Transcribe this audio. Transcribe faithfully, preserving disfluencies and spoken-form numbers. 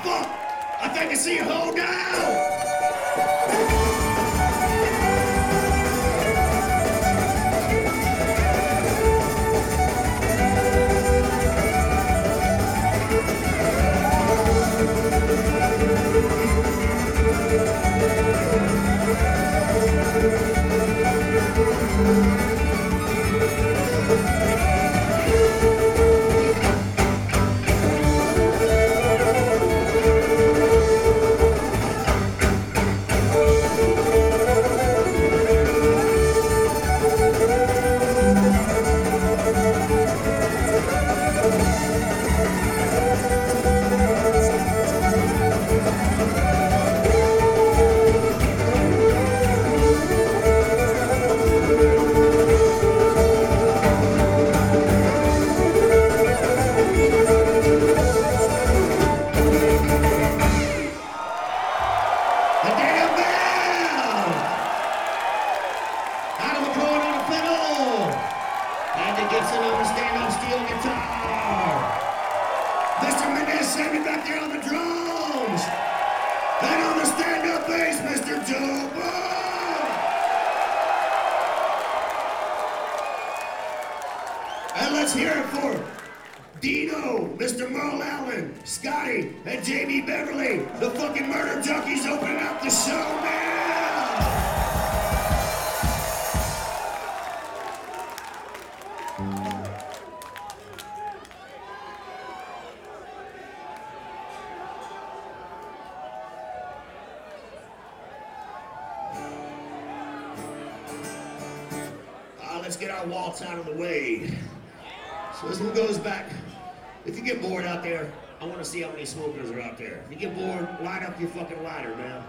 fuck! I think I see a hole now! The damn bell! Adam McCoy on the fiddle! Andy Gibson on the stand-up steel guitar! Mister Mendez standing back there on the drums! And on the stand-up bass, Mister Joe Bob! And let's hear it for Dino, Mister Merle Allen, Scotty, and Jamie Beverly, the fucking murder junkies opening up the show now! Uh, let's get our waltz out of the way. So this one goes back. If you get bored out there, I want to see how many smokers are out there. If you get bored, light up your fucking lighter, man.